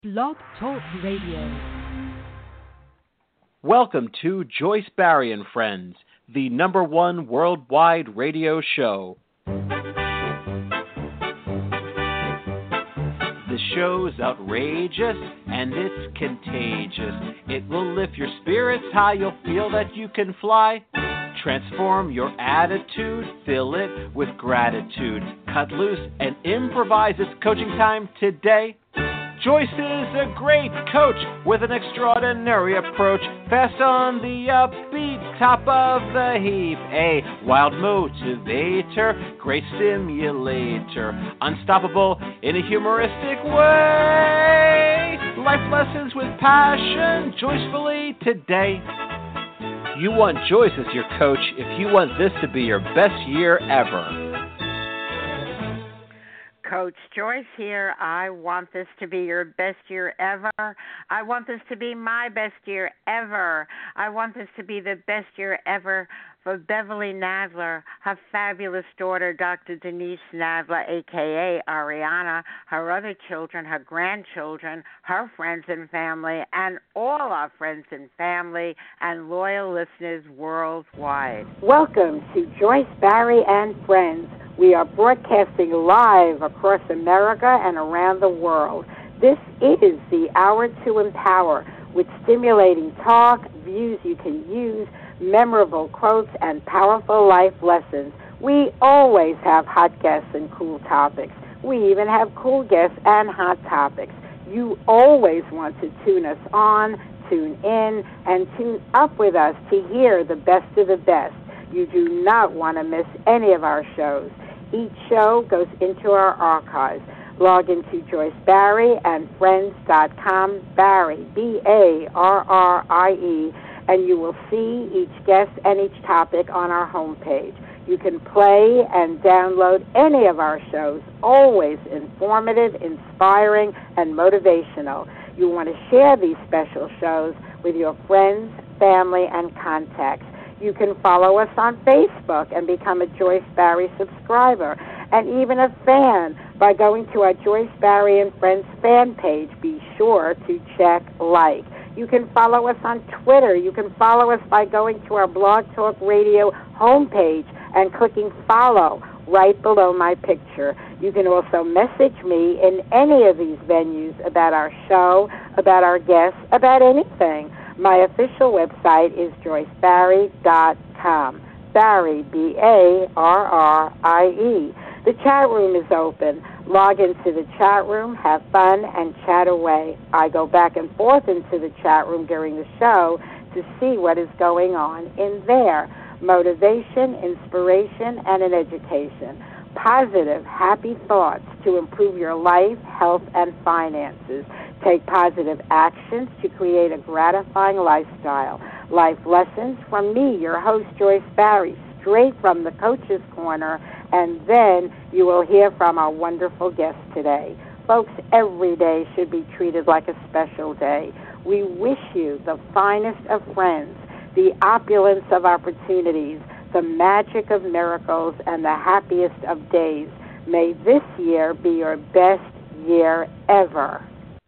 Blog Talk Radio. Welcome to Joyce Barrie and Friends, the #1 worldwide radio show. The show's outrageous and it's contagious. It will lift your spirits high, you'll feel that you can fly. Transform your attitude, fill it with gratitude. Cut loose and improvise. It's coaching time today. Joyce is a great coach with an extraordinary approach. Fast on the upbeat, top of the heap. A wild motivator, great stimulator. Unstoppable in a humoristic way. Life lessons with passion, joyfully today. You want Joyce as your coach if you want this to be your best year ever. Coach Joyce here. I want this to be your best year ever. I want this to be my best year ever. I want this to be the best year ever for Beverly Nadler, her fabulous daughter, Dr. Denise Nadler, a.k.a. Ariana, her other children, her grandchildren, her friends and family, and all our friends and family and loyal listeners worldwide. Welcome to Joyce Barrie and Friends. We are broadcasting live across America and around the world. This is the Hour to Empower, with stimulating talk, views you can use, memorable quotes, and powerful life lessons. We always have hot guests and cool topics. We even have cool guests and hot topics. You always want to tune us on, tune in, and tune up with us to hear the best of the best. You do not want to miss any of our shows. Each show goes into our archives. Log into JoyceBarrieandFriends.com, Barrie, B-A-R-R-I-E, and you will see each guest and each topic on our homepage. You can play and download any of our shows, always informative, inspiring, and motivational. You want to share these special shows with your friends, family, and contacts. You can follow us on Facebook and become a Joyce Barrie subscriber, and even a fan by going to our Joyce Barrie and Friends fan page. Be sure to check like. You can follow us on Twitter. You can follow us by going to our Blog Talk Radio homepage and clicking follow right below my picture. You can also message me in any of these venues about our show, about our guests, about anything. My official website is joycebarrie.com. Barrie, B-A-R-R-I-E. The chat room is open. Log into the chat room, have fun, and chat away. I go back and forth into the chat room during the show to see what is going on in there. Motivation, inspiration, and an education. Positive, happy thoughts to improve your life, health, and finances. Take positive actions to create a gratifying lifestyle. Life lessons from me, your host, Joyce Barrie, straight from the Coach's Corner, and then you will hear from our wonderful guest today. Folks, every day should be treated like a special day. We wish you the finest of friends, the opulence of opportunities, the magic of miracles, and the happiest of days. May this year be your best year ever.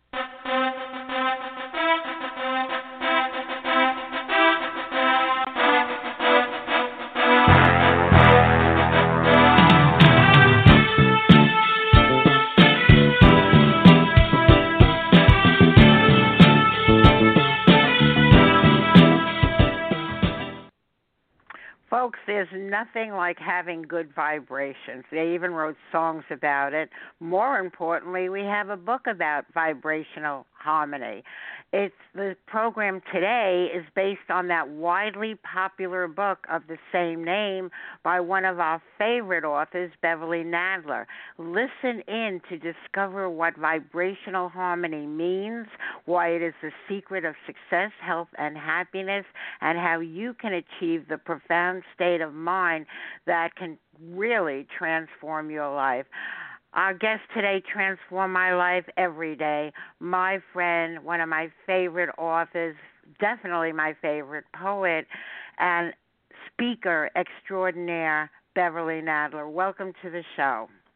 Folks, there's nothing like having good vibrations. They even wrote songs about it. More importantly, we have a book about vibrational harmony. The program today is based on that widely popular book of the same name by one of our favorite authors, Beverly Nadler. Listen in to discover what vibrational harmony means, why it is the secret of success, health, and happiness, and how you can achieve the profound state of mind that can really transform your life. Our guest today transformed my life every day. My friend, one of my favorite authors, definitely my favorite poet, and speaker extraordinaire, Beverly Nadler. Welcome to the show.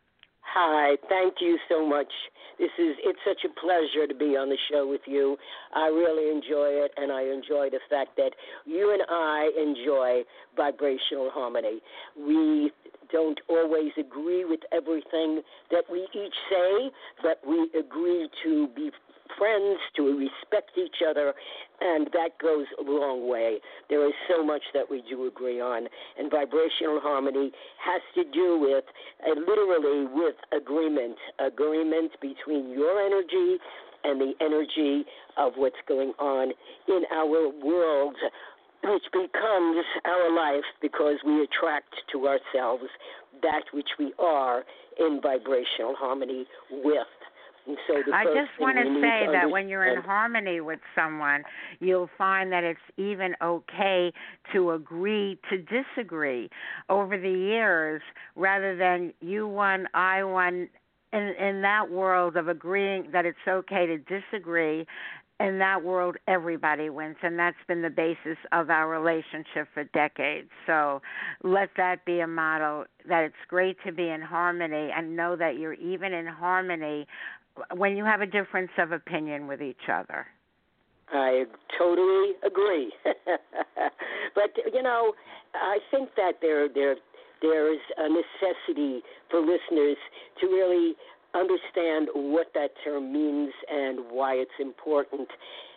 Hi, thank you so much. It's such a pleasure to be on the show with you. I really enjoy it, and I enjoy the fact that you and I enjoy vibrational harmony. We don't always agree with everything that we each say, but we agree to be friends, to respect each other, and that goes a long way. There is so much that we do agree on, and vibrational harmony has to do with, literally with agreement between your energy and the energy of what's going on in our world, which becomes our life because we attract to ourselves that which we are in vibrational harmony with. So I just want to say that when you're in harmony with someone, you'll find that it's even okay to agree to disagree over the years rather than you won, I won. In that world of agreeing that it's okay to disagree, in that world everybody wins, and that's been the basis of our relationship for decades. So let that be a model, that it's great to be in harmony and know that you're even in harmony when you have a difference of opinion with each other. I totally agree. But, I think that there is a necessity for listeners to really understand what that term means and why it's important.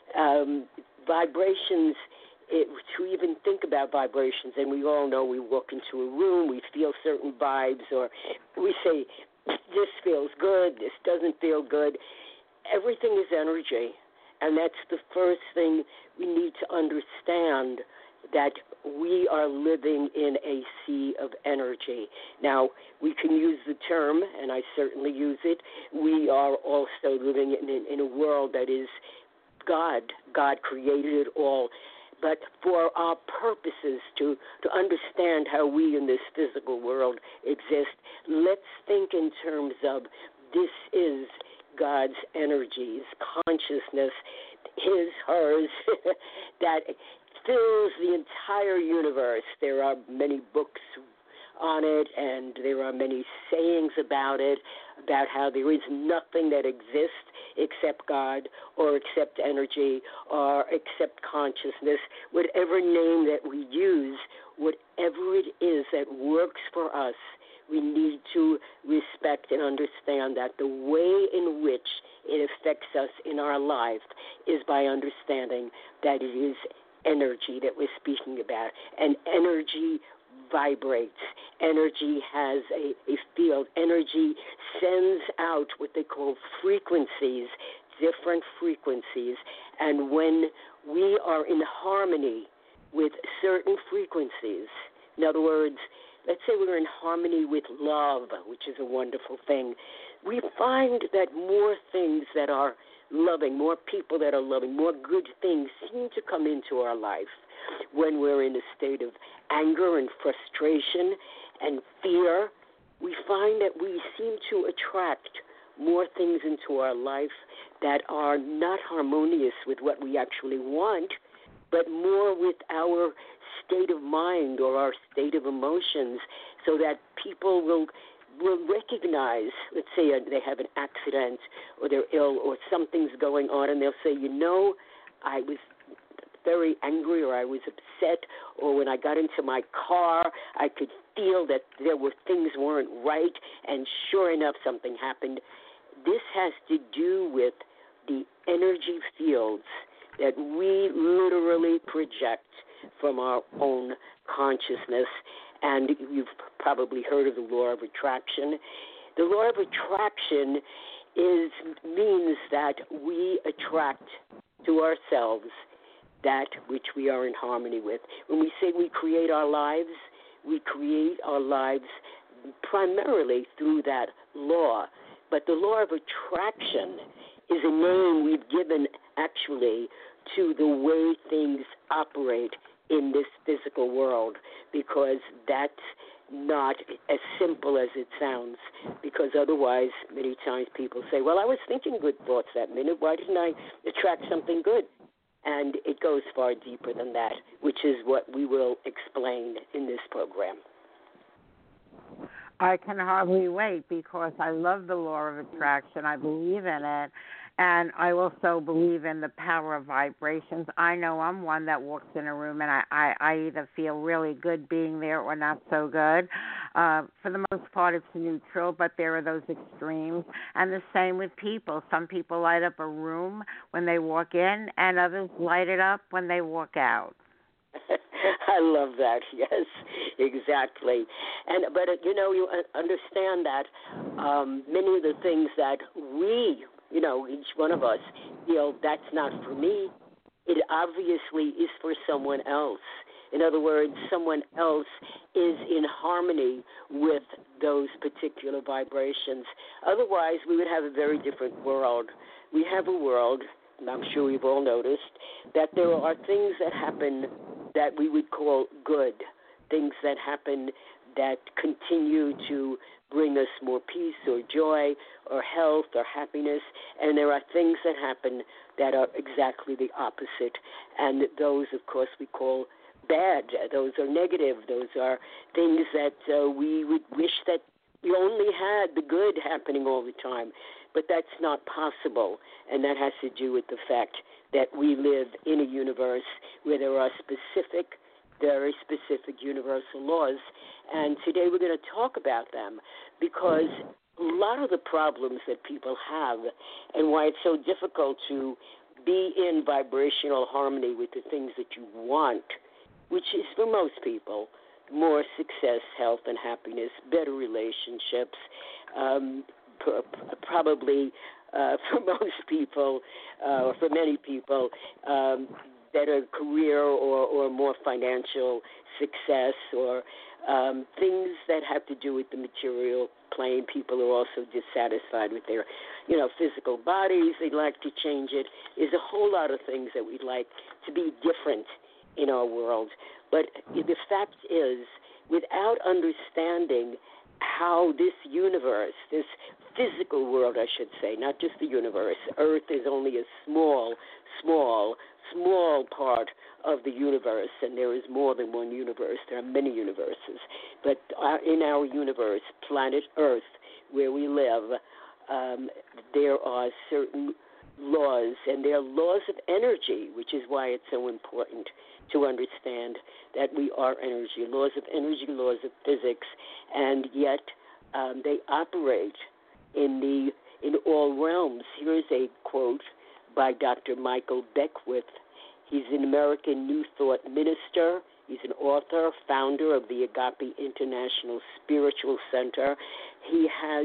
Vibrations, to even think about vibrations, and we all know we walk into a room, we feel certain vibes, or we say, this feels good, this doesn't feel good. Everything is energy, and that's the first thing we need to understand, that we are living in a sea of energy. Now, we can use the term, and I certainly use it, we are also living in a world that is God. God created it all. But for our purposes to understand how we in this physical world exist, let's think in terms of this is God's energies, consciousness, his, hers, that fills the entire universe. There are many books on it, and there are many sayings about it, about how there is nothing that exists except God or except energy or except consciousness. Whatever name that we use, whatever it is that works for us, we need to respect and understand that the way in which it affects us in our life is by understanding that it is energy that we're speaking about, and energy vibrates. Energy has a field. Energy sends out what they call frequencies, different frequencies, and when we are in harmony with certain frequencies, in other words, let's say we're in harmony with love, which is a wonderful thing, we find that more things that are loving, more people that are loving, more good things seem to come into our life. When we're in a state of anger and frustration and fear, we find that we seem to attract more things into our life that are not harmonious with what we actually want, but more with our state of mind or our state of emotions, so that people will recognize, let's say they have an accident or they're ill or something's going on, and they'll say, I was very angry, or I was upset, or when I got into my car, I could feel that there were things weren't right, and sure enough, something happened. This has to do with the energy fields that we literally project from our own consciousness. And you've probably heard of the law of attraction. The law of attraction means that we attract to ourselves that which we are in harmony with. When we say we create our lives primarily through that law. But the law of attraction is a name we've given actually to the way things operate in this physical world, because that's not as simple as it sounds, because otherwise many times people say, well, I was thinking good thoughts that minute. Why didn't I attract something good? And it goes far deeper than that, which is what we will explain in this program. I can hardly wait because I love the law of attraction. I believe in it. And I also believe in the power of vibrations. I know I'm one that walks in a room and I either feel really good being there or not so good. For the most part, it's neutral, but there are those extremes. And the same with people. Some people light up a room when they walk in, and others light it up when they walk out. I love that. Yes, exactly. But you understand that many of the things that we, each one of us, feel that's not for me, it obviously is for someone else. In other words, someone else is in harmony with those particular vibrations. Otherwise, we would have a very different world. We have a world, and I'm sure we've all noticed, that there are things that happen that we would call good, things that happen that continue to bring us more peace or joy or health or happiness, and there are things that happen that are exactly the opposite, and those, of course, we call bad. Those are negative. Those are things that we would wish that we only had the good happening all the time, but that's not possible, and that has to do with the fact that we live in a universe where there are specific, very specific universal laws. And today we're going to talk about them because a lot of the problems that people have and why it's so difficult to be in vibrational harmony with the things that you want, which is for most people, more success, health, and happiness, better relationships, probably for most people, or for many people, better career or more financial success or things that have to do with the material plane. People are also dissatisfied with their, physical bodies. They'd like to change it. There's a whole lot of things that we'd like to be different in our world. But the fact is, without understanding how this universe, this physical world, I should say, not just the universe. Earth is only a small part of the universe, and there is more than one universe. There are many universes. But in our universe, planet Earth, where we live, there are certain laws, and they are laws of energy, which is why it's so important to understand that we are energy, laws of energy, laws of physics, and yet they operate in all realms. Here's a quote by Dr. Michael Beckwith. He's an American New Thought minister. He's an author, founder of the Agape International Spiritual Center. He has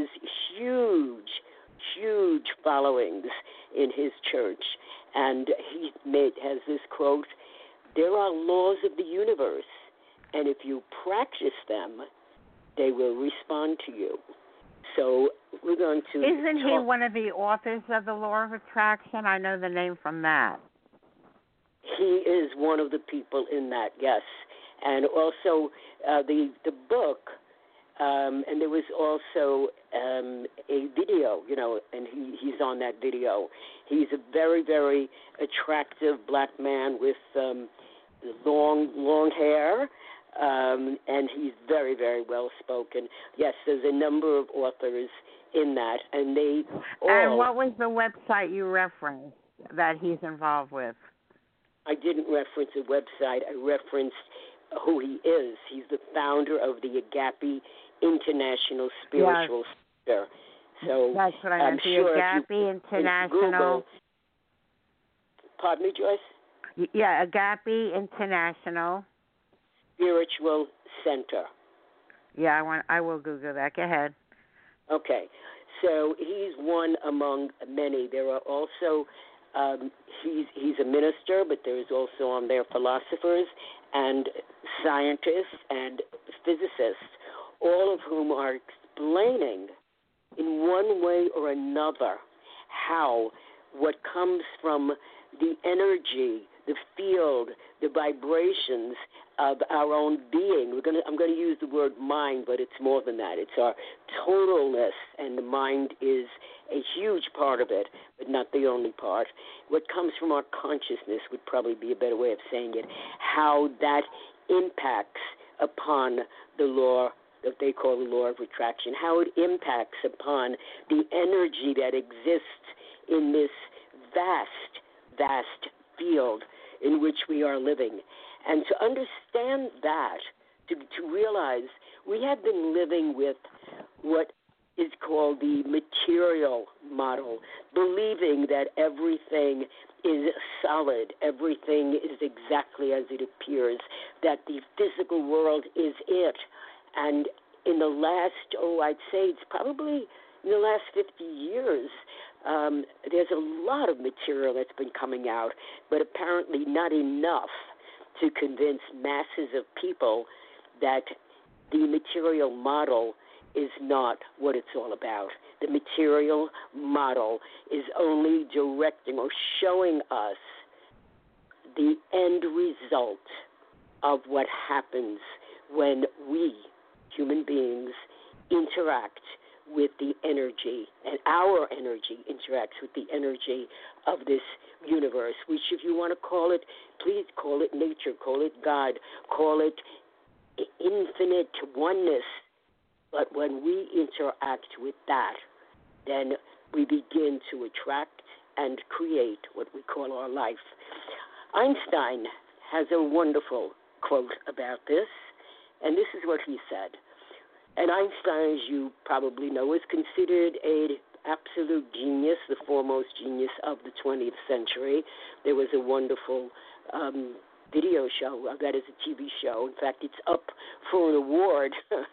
huge followings in his church, and he has this quote: "There are laws of the universe, and if you practice them, they will respond to you." So we're going to Isn't he one of the authors of the Law of Attraction? I know the name from that. He is one of the people in that, yes. And also the book, and there was also a video, and he's on that video. He's a very, very attractive black man with long hair, and he's very, very well spoken. Yes, there's a number of authors in that, and they all... And what was the website you referenced that he's involved with? I didn't reference a website. I referenced who he is. He's the founder of the Agape International Spiritual Center. So that's what I meant. The sure Agape International. Google, pardon me, Joyce? Yeah, Agape International Spiritual Center. Yeah, I will Google that. Go ahead. Okay. So he's one among many. There are also he's a minister, but there's also on there philosophers and scientists and physicists, all of whom are explaining in one way or another how what comes from the energy, the field, the vibrations of our own being. I'm going to use the word mind, but it's more than that. It's our totalness, and the mind is a huge part of it, but not the only part. What comes from our consciousness would probably be a better way of saying it, how that impacts upon the law that they call the law of attraction, how it impacts upon the energy that exists in this vast, vast field in which we are living. And to understand that, to realize we have been living with what is called the material model, believing that everything is solid, everything is exactly as it appears, that the physical world is it. And in the last, I'd say it's probably in the last 50 years, there's a lot of material that's been coming out, but apparently not enough to convince masses of people that the material model is not what it's all about. The material model is only directing or showing us the end result of what happens when we, human beings, interact with the energy, and our energy interacts with the energy of this universe, which, if you want to call it, please call it nature, call it God, call it infinite oneness. But when we interact with that, then we begin to attract and create what we call our life. Einstein has a wonderful quote about this, and this is what he said. And Einstein, as you probably know, is considered an absolute genius, the foremost genius of the 20th century. There was a wonderful video show, that is a TV show. In fact, it's up for an award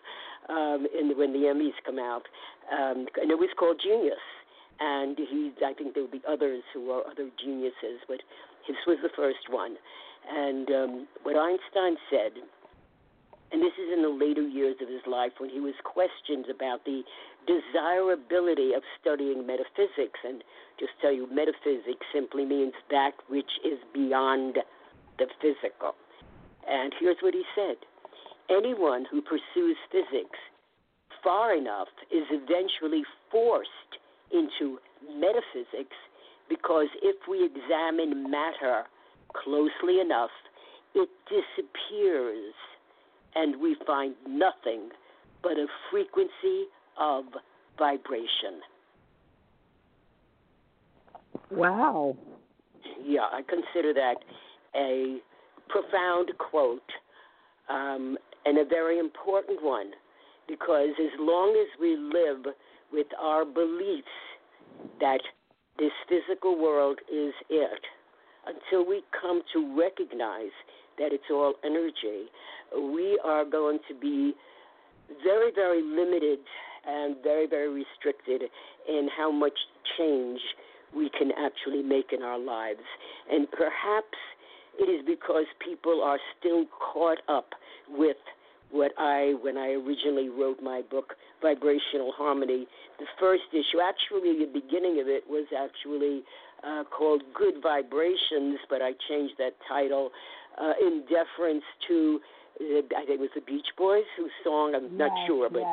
when the Emmys come out, and it was called Genius. And I think there will be others who are other geniuses, but his was the first one. And what Einstein said, and this is in the later years of his life when he was questioned about the desirability of studying metaphysics. And just tell you, metaphysics simply means that which is beyond the physical. And here's what he said. Anyone who pursues physics far enough is eventually forced into metaphysics, because if we examine matter closely enough, it disappears, and we find nothing but a frequency of vibration. Wow. Yeah, I consider that a profound quote, and a very important one, because as long as we live with our beliefs that this physical world is it, until we come to recognize that it's all energy, we are going to be very, very limited and very, very restricted in how much change we can actually make in our lives. And perhaps it is because people are still caught up with when I originally wrote my book, Vibrational Harmony, the first issue, actually the beginning of it was actually called Good Vibrations, but I changed that title in deference to, I think it was the Beach Boys, whose song, I'm not sure, but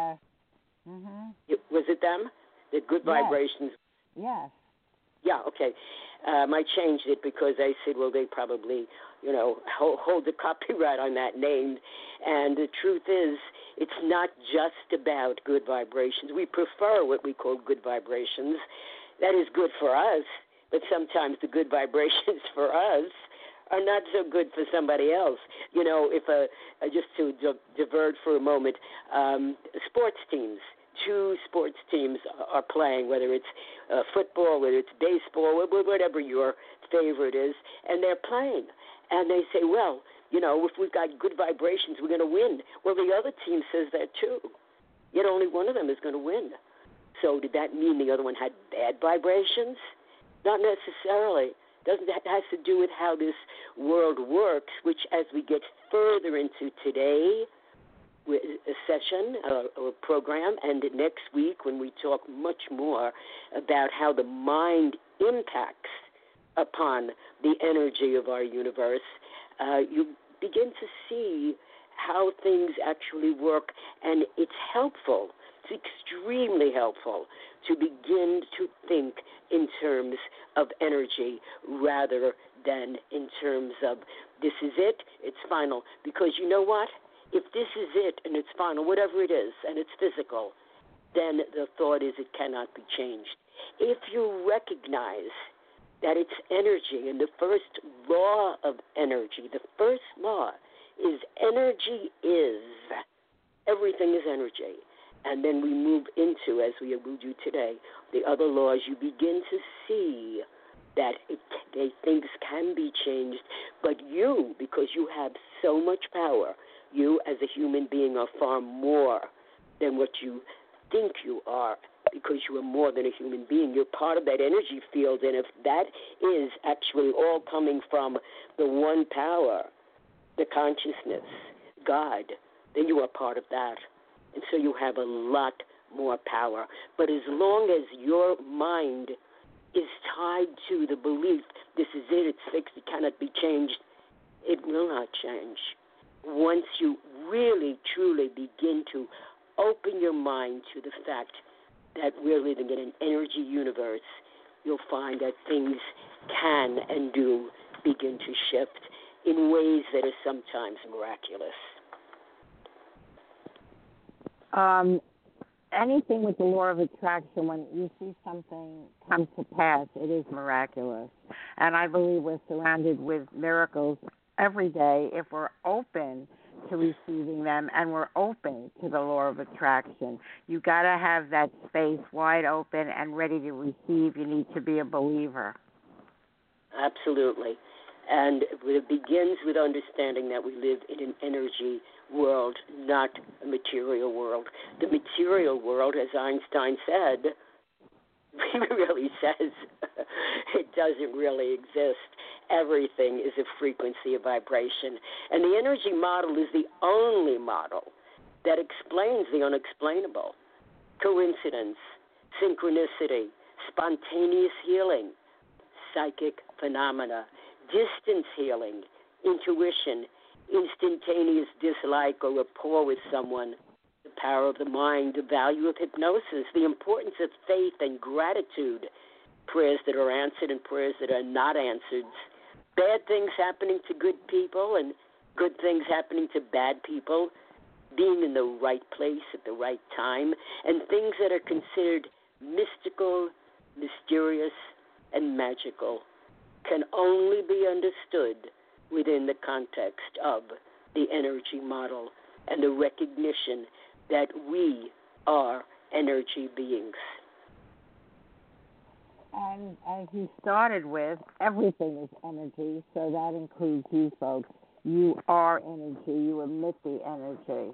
was it them? The Good Vibrations? Yes. Yeah, okay. I changed it because I said, well, they probably, hold the copyright on that name. And the truth is, it's not just about good vibrations. We prefer what we call good vibrations. That is good for us, but sometimes the good vibrations for us are not so good for somebody else. Just to divert for a moment, sports teams. 2 sports teams are playing, whether it's football, whether it's baseball, whatever your favorite is, and they're playing. And they say, well, if we've got good vibrations, we're going to win. Well, the other team says that too, yet only one of them is going to win. So did that mean the other one had bad vibrations? Not necessarily. It has to do with how this world works, which as we get further into today, a session or program, and next week when we talk much more about how the mind impacts upon the energy of our universe, you begin to see how things actually work, and it's helpful. It's extremely helpful to begin to think in terms of energy rather than in terms of this is it, it's final. Because you know what? If this is it and it's final, whatever it is, and it's physical, then the thought is it cannot be changed. If you recognize that it's energy, and the first law of energy, the first law is energy is. Everything is energy. And then we move into, as we allude to today, the other laws. You begin to see that things can be changed, but you, because you have so much power, you as a human being are far more than what you think you are, because you are more than a human being. You're part of that energy field, and if that is actually all coming from the one power, the consciousness, God, then you are part of that. And so you have a lot more power. But as long as your mind is tied to the belief, this is it, it's fixed, it cannot be changed, it will not change. Once you really, truly begin to open your mind to the fact that we're living in an energy universe, you'll find that things can and do begin to shift in ways that are sometimes miraculous. Anything with the law of attraction, when you see something come to pass, it is miraculous. And I believe we're surrounded with miracles every day if we're open to receiving them and we're open to the law of attraction. You got to have that space wide open and ready to receive. You need to be a believer. Absolutely. And it begins with understanding that we live in an energy world, not a material world. The material world, as Einstein said, really says it doesn't really exist. Everything is a frequency, a vibration. And the energy model is the only model that explains the unexplainable. Coincidence, synchronicity, spontaneous healing, psychic phenomena, distance healing, intuition, instantaneous dislike or rapport with someone, the power of the mind, the value of hypnosis, the importance of faith and gratitude, prayers that are answered and prayers that are not answered, bad things happening to good people and good things happening to bad people, being in the right place at the right time, and things that are considered mystical, mysterious, and magical can only be understood within the context of the energy model and the recognition that we are energy beings. And as you started with, everything is energy, so that includes you folks. You are energy. You emit the energy.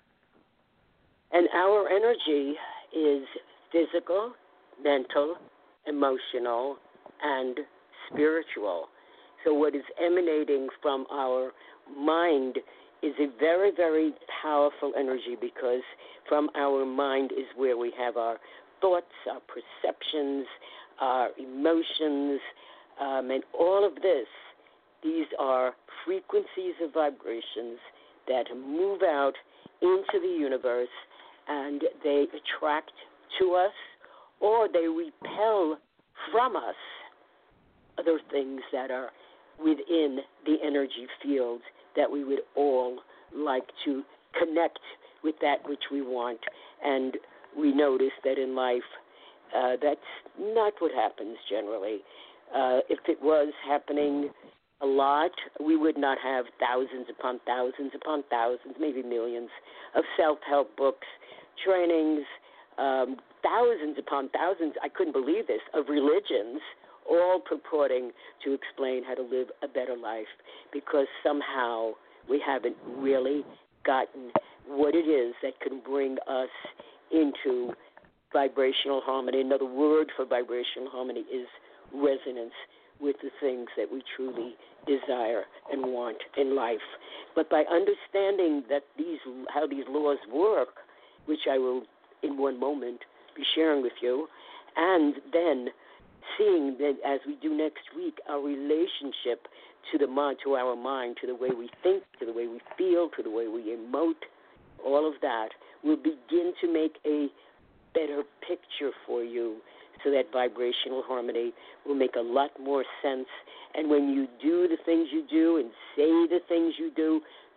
And our energy is physical, mental, emotional, and spiritual. So what is emanating from our mind is a very, very powerful energy, because from our mind is where we have our thoughts, our perceptions, our emotions, and all of this. These are frequencies of vibrations that move out into the universe, and they attract to us or they repel from us other things that are within the energy field that we would all like to connect with that which we want. And we notice that in life, that's not what happens generally. If it was happening a lot, we would not have thousands upon thousands, maybe millions of self-help books, trainings, thousands upon thousands, I couldn't believe this, of religions, all purporting to explain how to live a better life, because somehow we haven't really gotten what it is that can bring us into vibrational harmony. Another word for vibrational harmony is resonance with the things that we truly desire and want in life. But by understanding that how these laws work, which I will in one moment be sharing with you, and then seeing that as we do next week, our relationship to our mind, to the way we think, to the way we feel, to the way we emote, all of that will begin to make a better picture for you, so that vibrational harmony will make a lot more sense. And when you do the things you do and say the things you do,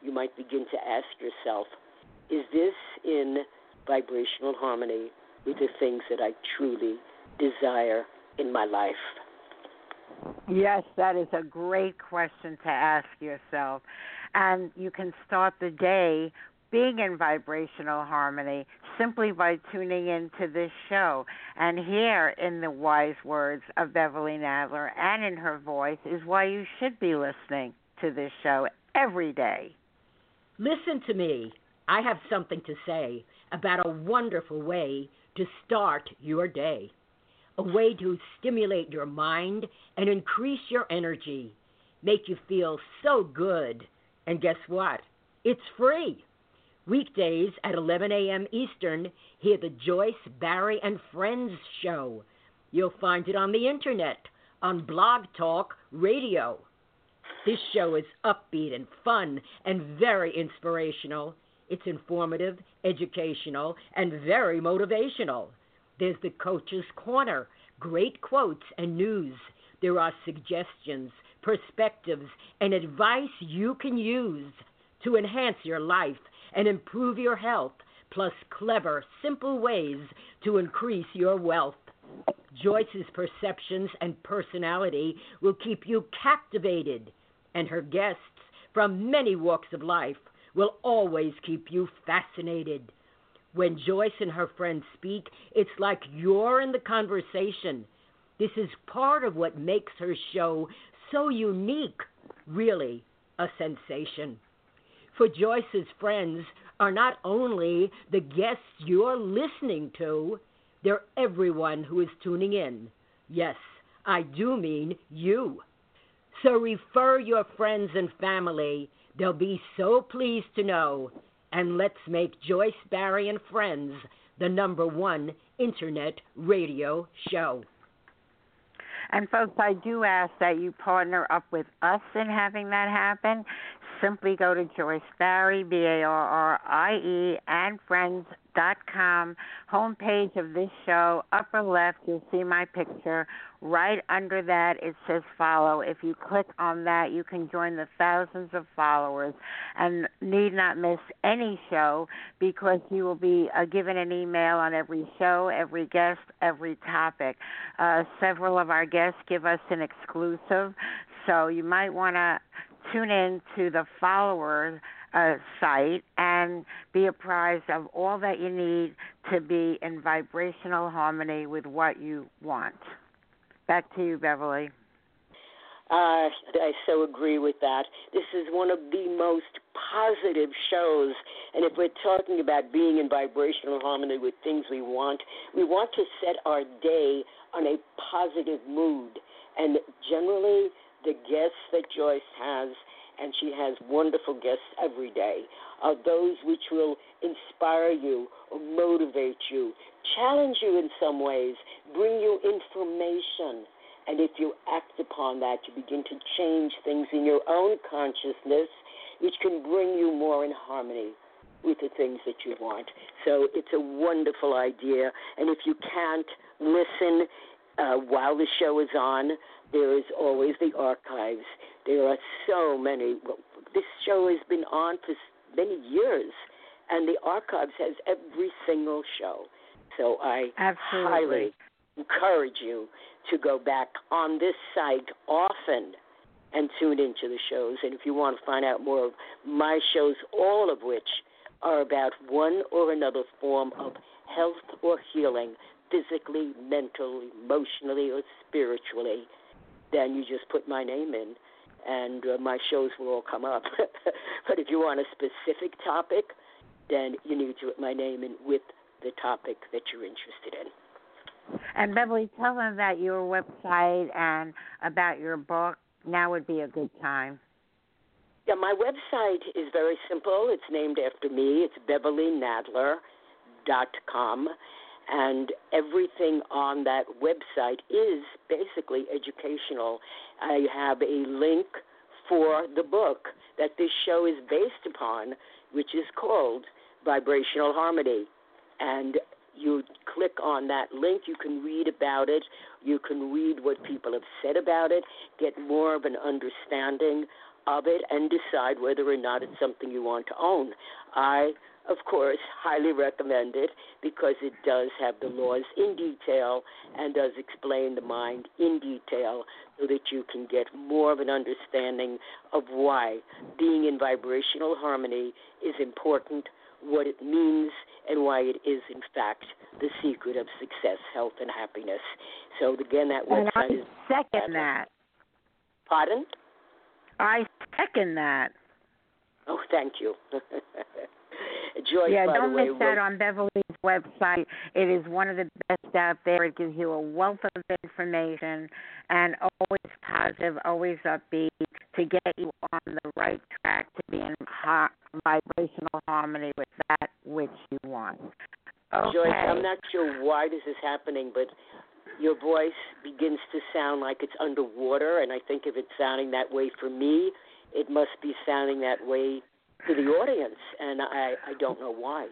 you might begin to ask yourself, is this in vibrational harmony with the things that I truly desire in my life? Yes, that is a great question to ask yourself. And you can start the day being in vibrational harmony simply by tuning into this show. And here in the wise words of Beverly Nadler and in her voice is why you should be listening to this show every day. Listen to me. I have something to say about a wonderful way to start your day. A way to stimulate your mind and increase your energy, make you feel so good. And guess what? It's free. Weekdays at 11 a.m. Eastern, hear the Joyce, Barrie, and Friends show. You'll find it on the internet, on Blog Talk Radio. This show is upbeat and fun and very inspirational. It's informative, educational, and very motivational. There's the Coach's Corner, great quotes and news. There are suggestions, perspectives, and advice you can use to enhance your life and improve your health, plus clever, simple ways to increase your wealth. Joyce's perceptions and personality will keep you captivated, and her guests from many walks of life will always keep you fascinated. When Joyce and her friends speak, it's like you're in the conversation. This is part of what makes her show so unique, really a sensation. For Joyce's friends are not only the guests you're listening to, they're everyone who is tuning in. Yes, I do mean you. So refer your friends and family. They'll be so pleased to know. And let's make Joyce, Barrie, and Friends the #1 internet radio show. And folks, I do ask that you partner up with us in having that happen. Simply go to Joyce Barrie, Barrie, and Friends.com, homepage of this show, upper left, you'll see my picture. Right under that, it says follow. If you click on that, you can join the thousands of followers and need not miss any show because you will be given an email on every show, every guest, every topic. Several of our guests give us an exclusive, so you might want to tune in to the follower site and be apprised of all that you need to be in vibrational harmony with what you want. Back to you, Beverly. I so agree with that. This is one of the most positive shows, and if we're talking about being in vibrational harmony with things we want to set our day on a positive mood. And generally, the guests that Joyce has, and she has wonderful guests every day, are those which will inspire you or motivate you, challenge you in some ways, bring you information. And if you act upon that, you begin to change things in your own consciousness, which can bring you more in harmony with the things that you want. So it's a wonderful idea. And if you can't listen while the show is on, there is always the archives. There are so many. This show has been on for many years, and the archives has every single show. So I highly encourage you to go back on this site often and tune into the shows. And if you want to find out more of my shows, all of which are about one or another form of health or healing, physically, mentally, emotionally, or spiritually, then you just put my name in, and my shows will all come up. But if you want a specific topic, then you need to put my name in with the topic that you're interested in. And Beverly, tell them about your website and about your book. Now would be a good time. Yeah, my website is very simple. It's named after me. It's BeverlyNadler.com. And everything on that website is basically educational. I have a link for the book that this show is based upon, which is called Vibrational Harmony. And you click on that link. You can read about it. You can read what people have said about it, get more of an understanding of it, and decide whether or not it's something you want to own. I, of course, highly recommend it because it does have the laws in detail and does explain the mind in detail so that you can get more of an understanding of why being in vibrational harmony is important, what it means, and why it is, in fact, the secret of success, health, and happiness. So, again, that website is... I second that. Pardon? I second that. Oh, thank you. Joyce, yeah, by don't the way, miss that on Beverly's website. It is one of the best out there. It gives you a wealth of information and always positive, always upbeat to get you on the right track to be in vibrational harmony with that which you want. Okay. Joyce, I'm not sure why this is happening, but your voice begins to sound like it's underwater, and I think if it's sounding that way for me, it must be sounding that way to the audience, and I don't know why.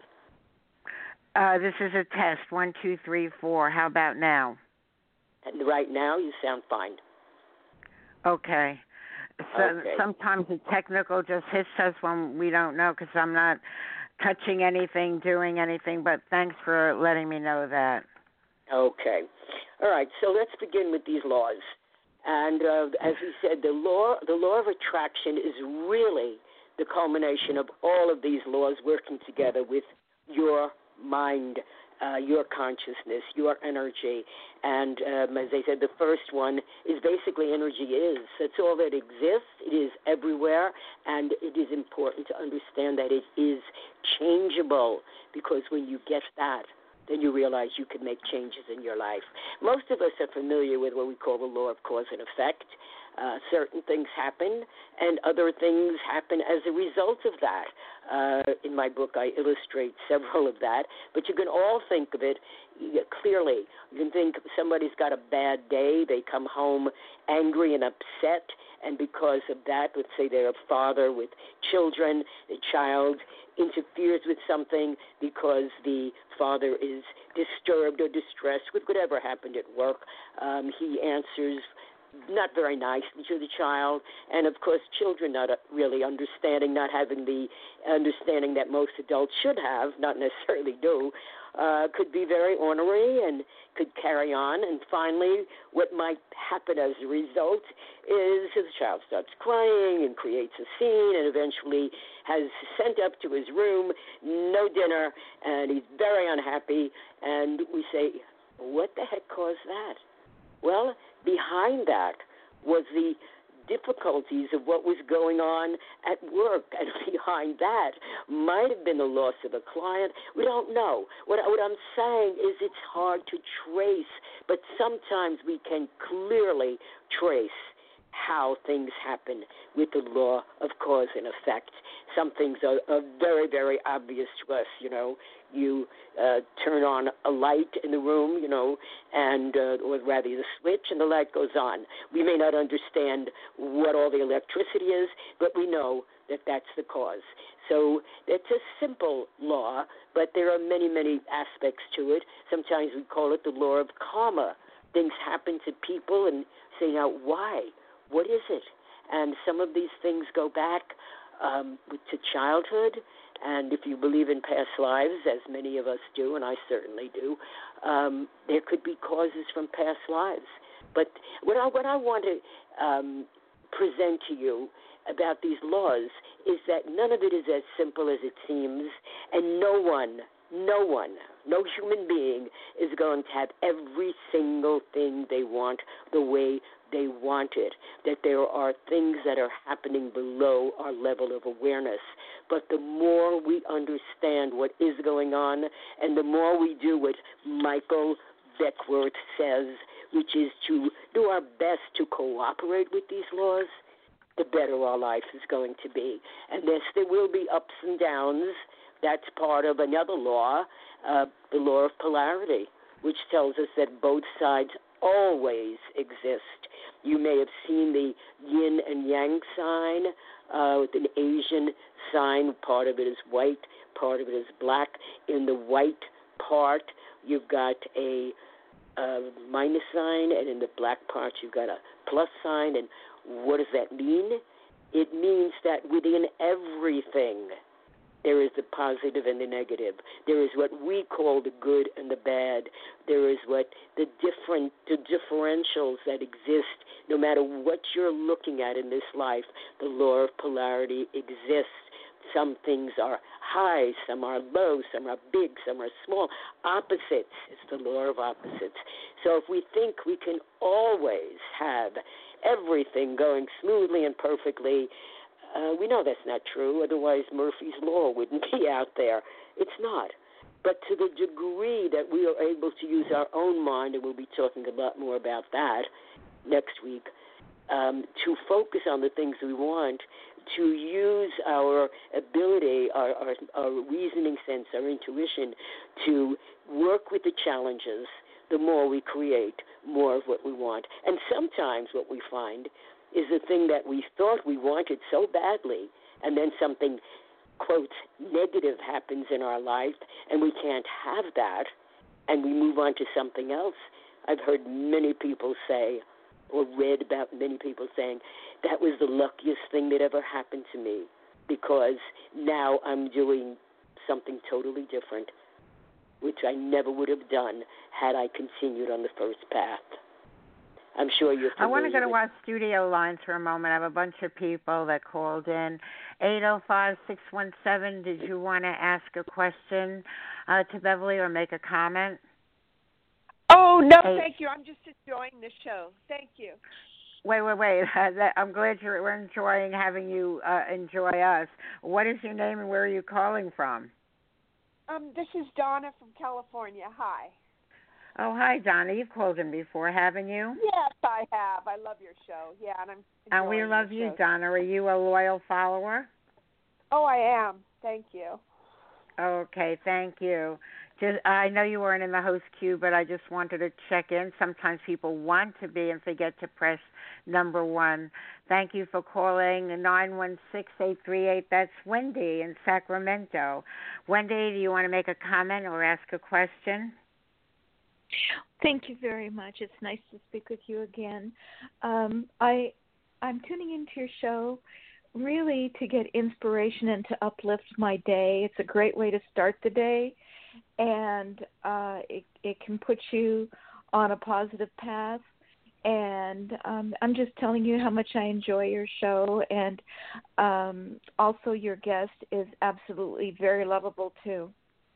This is a test. 1, 2, 3, 4. How about now? And right now, you sound fine. Okay. So okay. Sometimes the technical just hits us when we don't know because I'm not touching anything, doing anything, but thanks for letting me know that. Okay. All right, so let's begin with these laws. And as we said, the law of attraction is really the culmination of all of these laws working together with your mind, your consciousness, your energy. And as I said, the first one is basically energy is. That's all that exists. It is everywhere, and it is important to understand that it is changeable, because when you get that, then you realize you can make changes in your life. Most of us are familiar with what we call the law of cause and effect. Certain things happen, and other things happen as a result of that. In my book, I illustrate several of that, but you can all think of it clearly. You can think somebody's got a bad day, they come home angry and upset, and because of that, let's say they're a father with children, the child interferes with something because the father is disturbed or distressed with whatever happened at work. He answers not very nicely to the child, and of course children not really understanding, not having the understanding that most adults should have, not necessarily do, could be very ornery and could carry on, and finally what might happen as a result is the child starts crying and creates a scene and eventually has sent up to his room, no dinner, and he's very unhappy, and we say, what the heck caused that? Well, behind that was the difficulties of what was going on at work, and behind that might have been the loss of a client. We don't know. What I'm saying is it's hard to trace, but sometimes we can clearly trace how things happen with the law of cause and effect. Some things are very, very obvious to us, you know. You turn on a light in the room, you know, and or rather the switch, and the light goes on. We may not understand what all the electricity is, but we know that that's the cause. So it's a simple law, but there are many, many aspects to it. Sometimes we call it the law of karma. Things happen to people and say, now, why? What is it? And some of these things go back to childhood, and if you believe in past lives, as many of us do, and I certainly do, there could be causes from past lives. But what I want to present to you about these laws is that none of it is as simple as it seems, and no human being is going to have every single thing they want the way they want it, that there are things that are happening below our level of awareness. But the more we understand what is going on, and the more we do what Michael Beckwith says, which is to do our best to cooperate with these laws, the better our life is going to be. And yes, there will be ups and downs. That's part of another law, the law of polarity, which tells us that both sides always exist. You may have seen the yin and yang sign with an Asian sign. Part of it is white, part of it is black. In the white part, you've got a minus sign, and in the black part, you've got a plus sign. And what does that mean? It means that within everything, there is the positive and the negative. There is what we call the good and the bad. There is what the differentials that exist. No matter what you're looking at in this life, the law of polarity exists. Some things are high, some are low, some are big, some are small. Opposites. It's the law of opposites. So if we think we can always have everything going smoothly and perfectly, we know that's not true. Otherwise, Murphy's Law wouldn't be out there. It's not. But to the degree that we are able to use our own mind, and we'll be talking a lot more about that next week, to focus on the things we want, to use our ability, our reasoning sense, our intuition, to work with the challenges, the more we create more of what we want. And sometimes what we find is the thing that we thought we wanted so badly, and then something, quote, negative happens in our life, and we can't have that, and we move on to something else. I've heard many people say, or read about many people saying, that was the luckiest thing that ever happened to me, because now I'm doing something totally different, which I never would have done had I continued on the first path. I'm sure you're familiar. I want to go to our studio lines for a moment. I have a bunch of people that called in. 805-617, did you want to ask a question to Beverly or make a comment? Oh, no, thank you. I'm just enjoying the show. Thank you. Wait. I'm glad we're enjoying having you enjoy us. What is your name and where are you calling from? This is Donna from California. Hi. Oh, hi, Donna. You've called in before, haven't you? Yes, I have. I love your show. Yeah, and I'm and we love you, show. Donna. Are you a loyal follower? Oh, I am. Thank you. Okay, thank you. I know you weren't in the host queue, but I just wanted to check in. Sometimes people want to be and forget to press number 1. Thank you for calling 916-838. That's Wendy in Sacramento. Wendy, do you want to make a comment or ask a question? Thank you very much. It's nice to speak with you again. I'm tuning into your show really to get inspiration and to uplift my day. It's a great way to start the day, and it can put you on a positive path. And I'm just telling you how much I enjoy your show, and also your guest is absolutely very lovable too.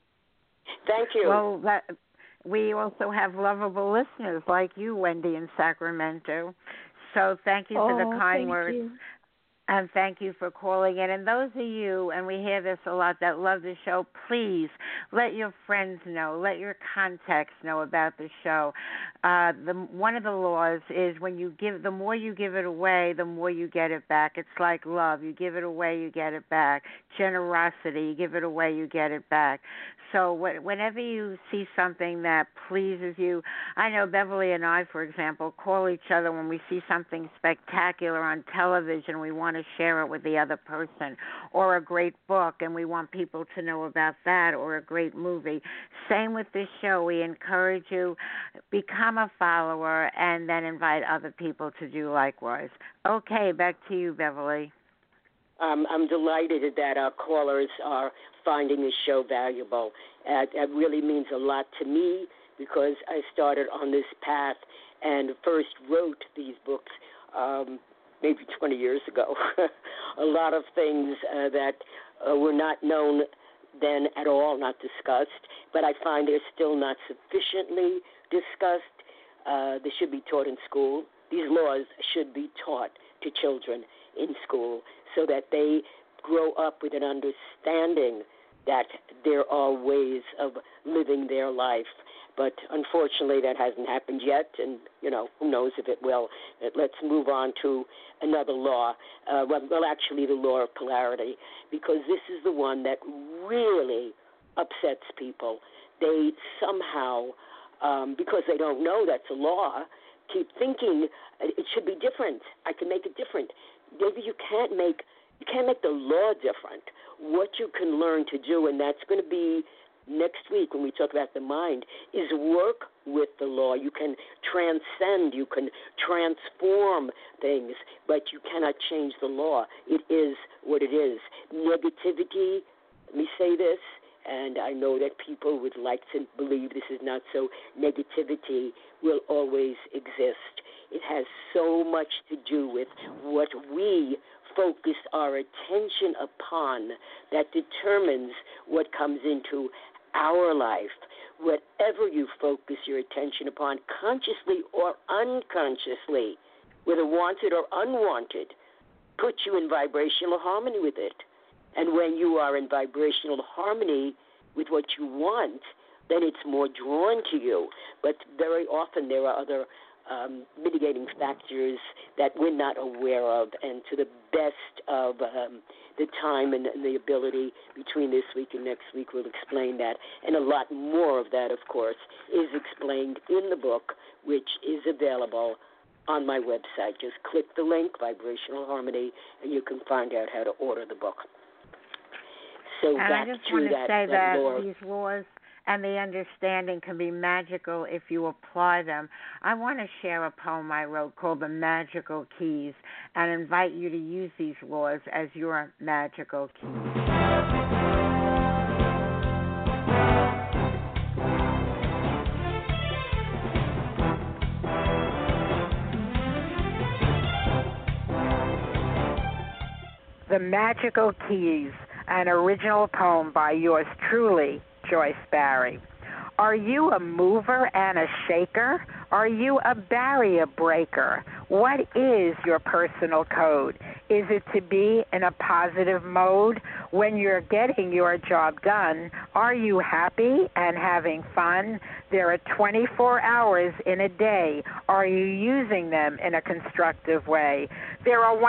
Thank you. Well, we also have lovable listeners like you, Wendy, in Sacramento. So thank you for the kind words. You. And thank you for calling in. And those of you, and we hear this a lot, that love the show, please let your friends know, let your contacts know about the show. One of the laws is when you give, the more you give it away, the more you get it back. It's like love. You give it away, you get it back. Generosity, you give it away, you get it back. So whenever you see something that pleases you, I know Beverly and I, for example, call each other when we see something spectacular on television. We want to share it with the other person, or a great book, and we want people to know about that, or a great movie. Same with this show. We encourage you, become a follower, and then invite other people to do likewise. Okay, back to you, Beverly. I'm delighted that our callers are finding this show valuable. It really means a lot to me because I started on this path and first wrote these books maybe 20 years ago. A lot of things that were not known then at all, not discussed, but I find they're still not sufficiently discussed. They should be taught in school. These laws should be taught to children in school so that they grow up with an understanding that there are ways of living their life. But unfortunately, that hasn't happened yet, and, who knows if it will. Let's move on to another law, actually the law of polarity, because this is the one that really upsets people. They somehow, because they don't know that's a law, keep thinking it should be different. I can make it different. Maybe you can't make the law different. What you can learn to do, and that's going to be next week when we talk about the mind, is work with the law. You can transcend, you can transform things, but you cannot change the law. It is what it is. Negativity, let me say this, and I know that people would like to believe this is not so. Negativity will always exist. It has so much to do with what we focus our attention upon that determines what comes into our life. Whatever you focus your attention upon, consciously or unconsciously, whether wanted or unwanted, puts you in vibrational harmony with it. And when you are in vibrational harmony with what you want, then it's more drawn to you. But very often there are other mitigating factors that we're not aware of, and to the best of the time and the ability between this week and next week, we'll explain that. And a lot more of that, of course, is explained in the book, which is available on my website. Just click the link, Vibrational Harmony, and you can find out how to order the book. So and back I just to want to say that law. these laws and the understanding can be magical if you apply them. I want to share a poem I wrote called The Magical Keys and invite you to use these laws as your magical keys. The Magical Keys, an original poem by yours truly, Joyce Barrie. Are you a mover and a shaker? Are you a barrier breaker? What is your personal code? Is it to be in a positive mode? When you're getting your job done, are you happy and having fun? There are 24 hours in a day. Are you using them in a constructive way? There are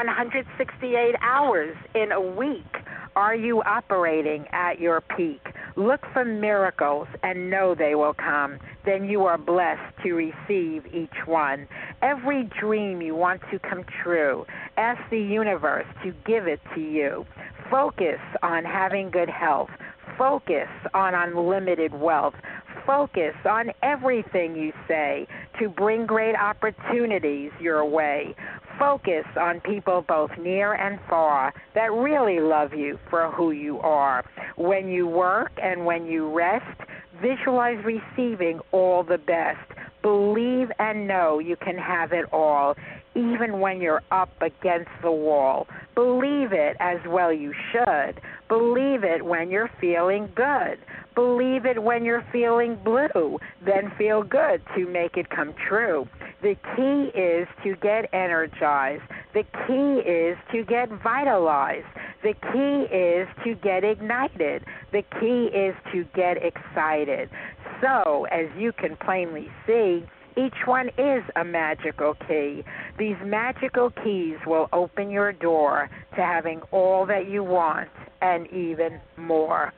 168 hours in a week. Are you operating at your peak? Look for miracles and know they will come. Then you are blessed to receive each one. Every dream you want to come true, ask the universe to give it to you. Focus on having good health. Focus on unlimited wealth. Focus on everything you say to bring great opportunities your way. Focus on people both near and far that really love you for who you are. When you work and when you rest, visualize receiving all the best. Believe and know you can have it all, even when you're up against the wall. Believe it as well you should. Believe it when you're feeling good. Believe it when you're feeling blue. Then feel good to make it come true. The key is to get energized. The key is to get vitalized. The key is to get ignited. The key is to get excited. So, as you can plainly see, each one is a magical key. These magical keys will open your door to having all that you want and even more.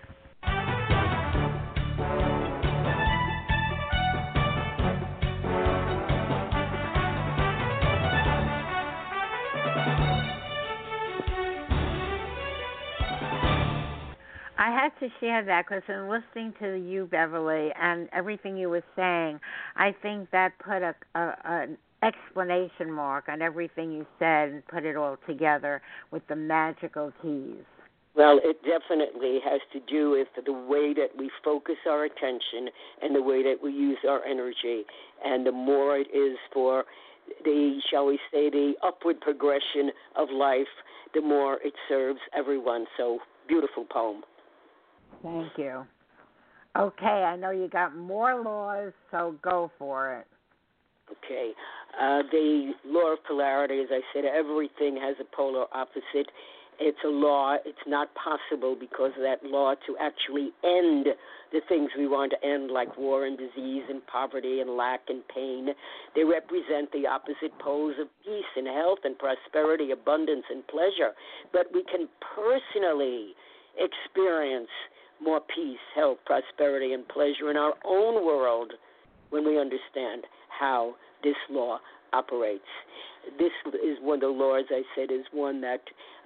I had to share that because in listening to you, Beverly, and everything you were saying, I think that put an exclamation mark on everything you said and put it all together with the magical keys. Well, it definitely has to do with the way that we focus our attention and the way that we use our energy. And the more it is for the, shall we say, the upward progression of life, the more it serves everyone. So, beautiful poem. Thank you. Okay, I know you got more laws, so go for it. Okay. The law of polarity, as I said, everything has a polar opposite. It's a law. It's not possible because of that law to actually end the things we want to end, like war and disease and poverty and lack and pain. They represent the opposite poles of peace and health and prosperity, abundance and pleasure. But we can personally experience more peace, health, prosperity, and pleasure in our own world when we understand how this law operates. This is one of the laws, I said, is one that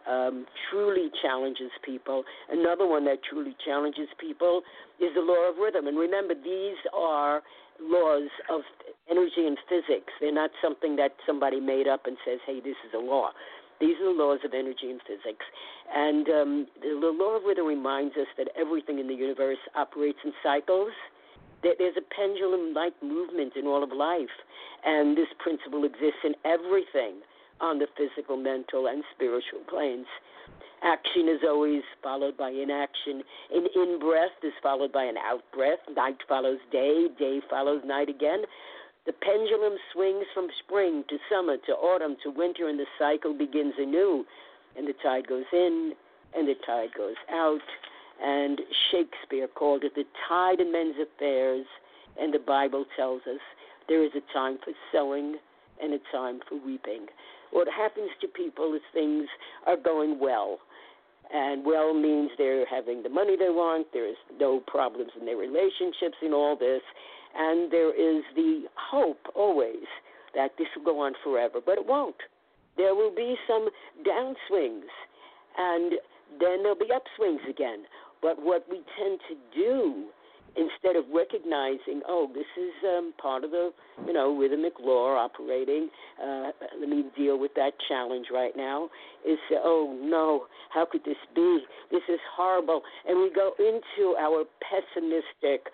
truly challenges people. Another one that truly challenges people is the law of rhythm. And remember, these are laws of energy and physics. They're not something that somebody made up and says, hey, this is a law. These are the laws of energy and physics. And the law of rhythm reminds us that everything in the universe operates in cycles. There's a pendulum-like movement in all of life, and this principle exists in everything on the physical, mental, and spiritual planes. Action is always followed by inaction. An in-breath is followed by an out-breath. Night follows day. Day follows night again. The pendulum swings from spring to summer to autumn to winter, and the cycle begins anew. And the tide goes in, and the tide goes out. And Shakespeare called it the tide in men's affairs, and the Bible tells us there is a time for sowing and a time for weeping. What happens to people is things are going well, and well means they're having the money they want, there's no problems in their relationships and all this, and there is the hope always that this will go on forever, but it won't. There will be some downswings, and then there'll be upswings again. But what we tend to do, instead of recognizing, oh, this is part of the, rhythmic law operating, let me deal with that challenge right now, is say, oh, no, how could this be? This is horrible. And we go into our pessimistic,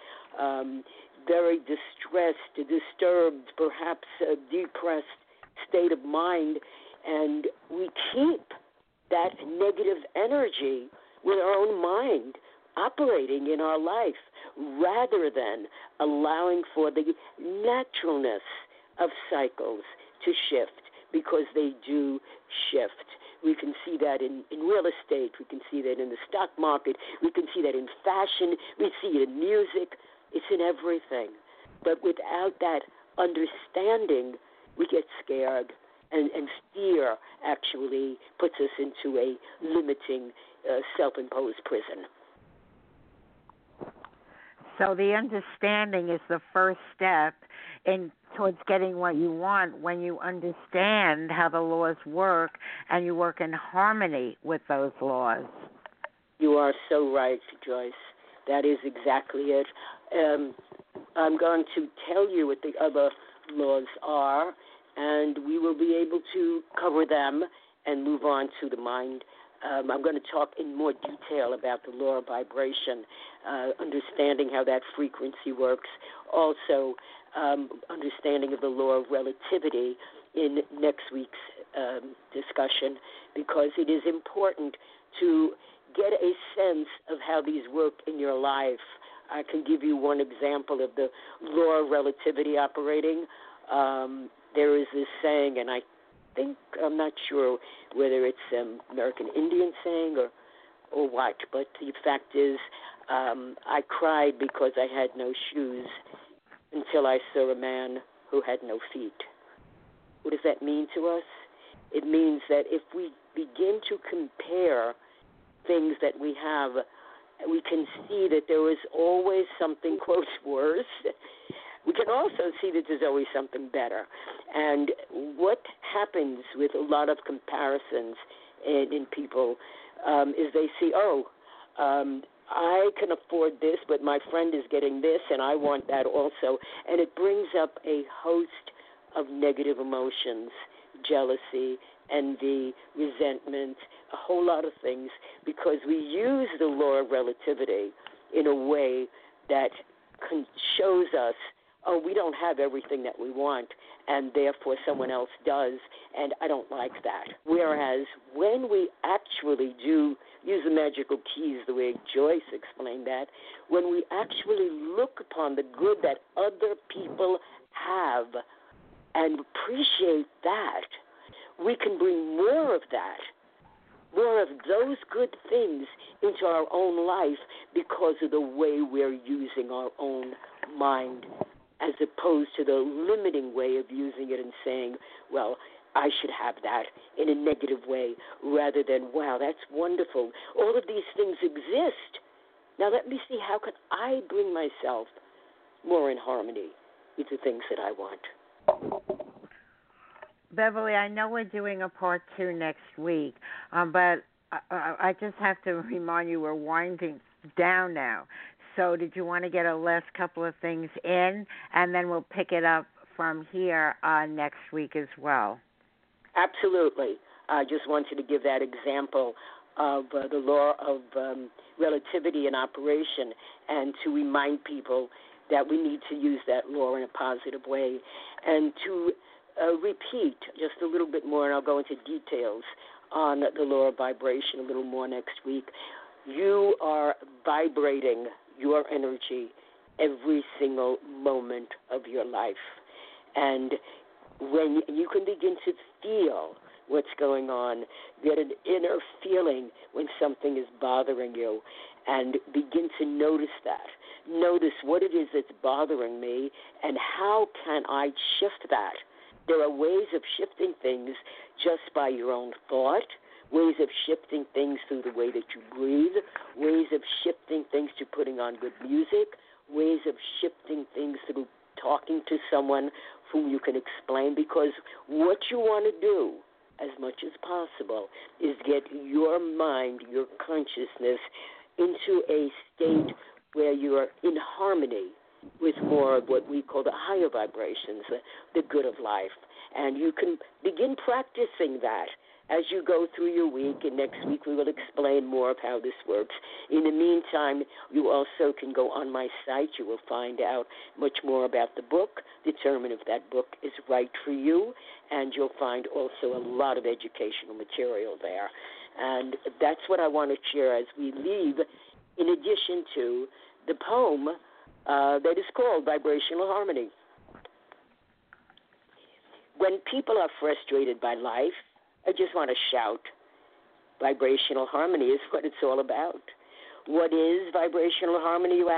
very distressed, disturbed, perhaps depressed state of mind, and we keep that negative energy with our own mind operating in our life rather than allowing for the naturalness of cycles to shift, because they do shift. We can see that in real estate. We can see that in the stock market. We can see that in fashion. We see it in music. It's in everything. But without that understanding, we get scared, and fear actually puts us into a limiting self-imposed prison. So the understanding is the first step towards getting what you want, when you understand how the laws work and you work in harmony with those laws. You are so right, Joyce. That is exactly it. I'm going to tell you what the other laws are, and we will be able to cover them and move on to the mind. I'm going to talk in more detail about the law of vibration, understanding how that frequency works, also understanding of the law of relativity in next week's discussion, because it is important to get a sense of how these work in your life. I can give you one example of the law of relativity operating. There is this saying, and I'm not sure whether it's American Indian saying or what, but the fact is I cried because I had no shoes until I saw a man who had no feet. What does that mean to us? It means that if we begin to compare things that we have, we can see that there is always something, quote, worse. We can also see that there's always something better. And what happens with a lot of comparisons in people is they see, I can afford this, but my friend is getting this, and I want that also. And it brings up a host of negative emotions, jealousy, envy, resentment, a whole lot of things, because we use the law of relativity in a way that shows us, we don't have everything that we want, and therefore someone else does, and I don't like that. Whereas when we actually do use the magical keys the way Joyce explained that, when we actually look upon the good that other people have and appreciate that, we can bring more of that, more of those good things into our own life because of the way we're using our own mind, as opposed to the limiting way of using it and saying, well, I should have that in a negative way, rather than, wow, that's wonderful. All of these things exist. Now let me see, how can I bring myself more in harmony with the things that I want? Beverly, I know we're doing a part 2 next week, but I just have to remind you we're winding down now. So did you want to get a last couple of things in, and then we'll pick it up from here next week as well? Absolutely. I just wanted to give that example of the law of relativity in operation, and to remind people that we need to use that law in a positive way, and to repeat just a little bit more, and I'll go into details on the law of vibration a little more next week. You are vibrating your energy every single moment of your life. And when you can begin to feel what's going on, get an inner feeling when something is bothering you, and begin to notice that. Notice what it is that's bothering me, and how can I shift that? There are ways of shifting things just by your own thought, ways of shifting things through the way that you breathe, ways of shifting things through putting on good music, ways of shifting things through talking to someone whom you can explain, because what you want to do as much as possible is get your mind, your consciousness into a state where you are in harmony with more of what we call the higher vibrations, the good of life. And you can begin practicing that as you go through your week, and next week we will explain more of how this works. In the meantime, you also can go on my site. You will find out much more about the book, determine if that book is right for you, and you'll find also a lot of educational material there. And that's what I want to share as we leave, in addition to the poem that is called Vibrational Harmony. When people are frustrated by life, I just want to shout, vibrational harmony is what it's all about. What is vibrational harmony, you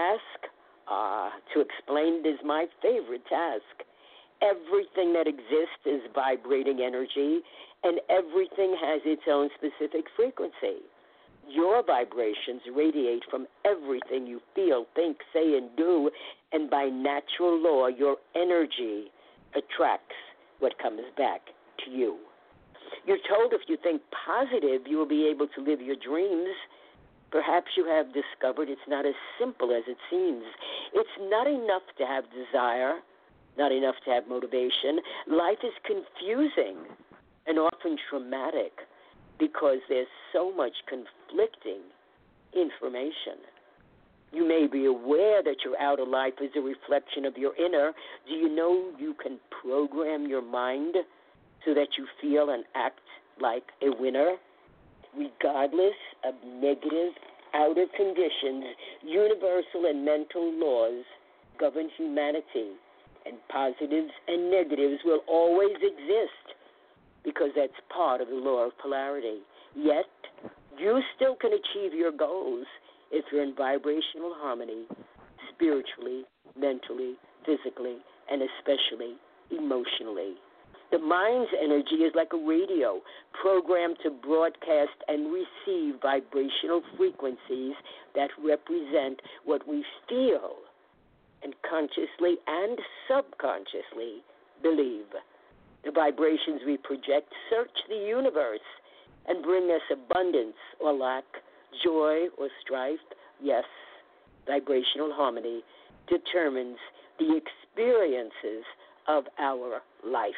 ask? To explain it is my favorite task. Everything that exists is vibrating energy, and everything has its own specific frequency. Your vibrations radiate from everything you feel, think, say, and do, and by natural law, your energy attracts what comes back to you. You're told if you think positive, you will be able to live your dreams. Perhaps you have discovered it's not as simple as it seems. It's not enough to have desire, not enough to have motivation. Life is confusing and often traumatic because there's so much conflicting information. You may be aware that your outer life is a reflection of your inner. Do you know you can program your mind so that you feel and act like a winner? Regardless of negative outer conditions, universal and mental laws govern humanity, and positives and negatives will always exist because that's part of the law of polarity. Yet, you still can achieve your goals if you're in vibrational harmony, spiritually, mentally, physically, and especially emotionally. The mind's energy is like a radio programmed to broadcast and receive vibrational frequencies that represent what we feel and consciously and subconsciously believe. The vibrations we project search the universe and bring us abundance or lack, joy or strife. Yes, vibrational harmony determines the experiences of our life.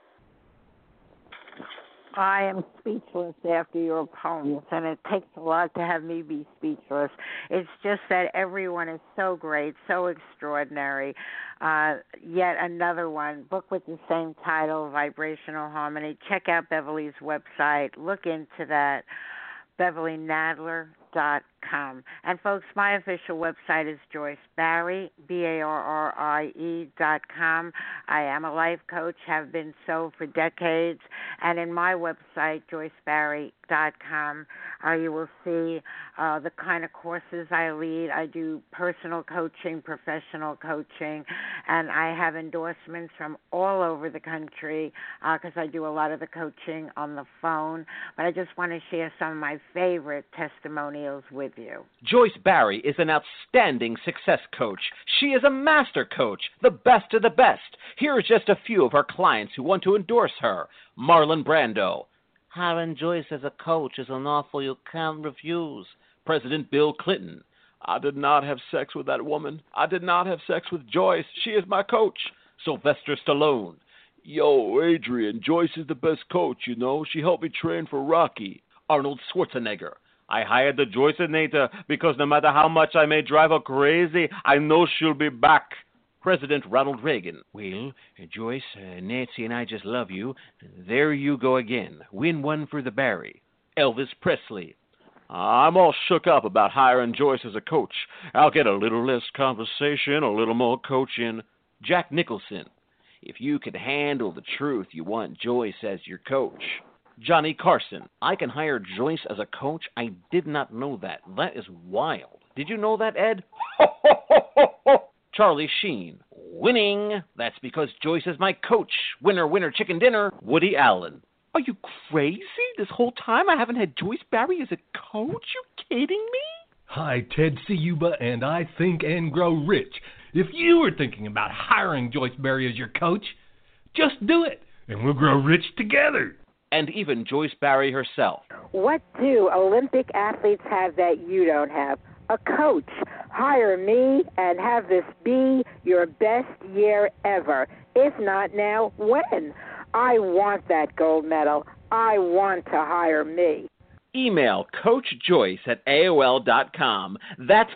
I am speechless after your poems, and it takes a lot to have me be speechless. It's just that everyone is so great, so extraordinary. Yet another one, book with the same title, Vibrational Harmony. Check out Beverly's website. Look into that, BeverlyNadler.com. And folks, my official website is Joyce Barrie, BARRIE.com. I am a life coach, have been so for decades. And in my website, JoyceBarrie.com, you will see the kind of courses I lead. I do personal coaching, professional coaching, and I have endorsements from all over the country because I do a lot of the coaching on the phone. But I just want to share some of my favorite testimonials meals with you. Joyce Barry is an outstanding success coach. She is a master coach, the best of the best. Here are just a few of her clients who want to endorse her. Marlon Brando. Hiring Joyce as a coach is an offer you can't refuse. President Bill Clinton. I did not have sex with that woman. I did not have sex with Joyce. She is my coach. Sylvester Stallone. Yo, Adrian, Joyce is the best coach, you know. She helped me train for Rocky. Arnold Schwarzenegger. I hired the Joyceinator because no matter how much I may drive her crazy, I know she'll be back. President Ronald Reagan. Well, Joyce, Nancy and I just love you. There you go again. Win one for the Barry. Elvis Presley. I'm all shook up about hiring Joyce as a coach. I'll get a little less conversation, a little more coaching. Jack Nicholson. If you can handle the truth, you want Joyce as your coach. Johnny Carson. I can hire Joyce as a coach? I did not know that. That is wild. Did you know that, Ed? Charlie Sheen. Winning. That's because Joyce is my coach. Winner, winner, chicken dinner. Woody Allen. Are you crazy? This whole time I haven't had Joyce Barry as a coach? You kidding me? Hi, Ted Ciuba, and I Think and Grow Rich. If you were thinking about hiring Joyce Barry as your coach, just do it, and we'll grow rich together. And even Joyce Barry herself. What do Olympic athletes have that you don't have? A coach. Hire me and have this be your best year ever. If not now, when? I want that gold medal. I want to hire me. Email CoachJoyce@AOL.com. That's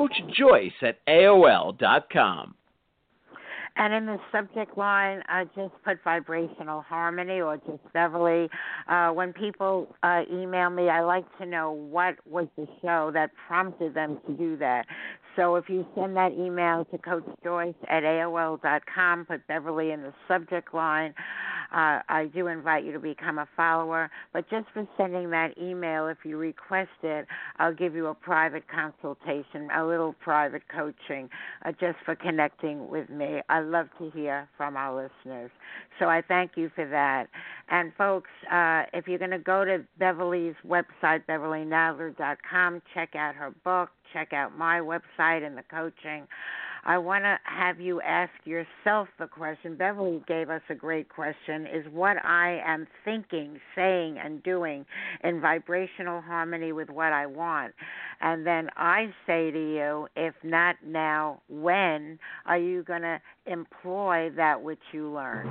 CoachJoyce@AOL.com. And in the subject line, just put vibrational harmony or just Beverly. When people email me, I like to know what was the show that prompted them to do that. So if you send that email to CoachJoyce@AOL.com, put Beverly in the subject line. I do invite you to become a follower, but just for sending that email, if you request it, I'll give you a private consultation, a little private coaching, just for connecting with me. I love to hear from our listeners. So I thank you for that. And folks, if you're going to go to Beverly's website, BeverlyNadler.com, check out her book, check out my website and the coaching. I want to have you ask yourself the question. Beverly gave us a great question. Is what I am thinking, saying, and doing in vibrational harmony with what I want? And then I say to you, if not now, when are you going to employ that which you learn?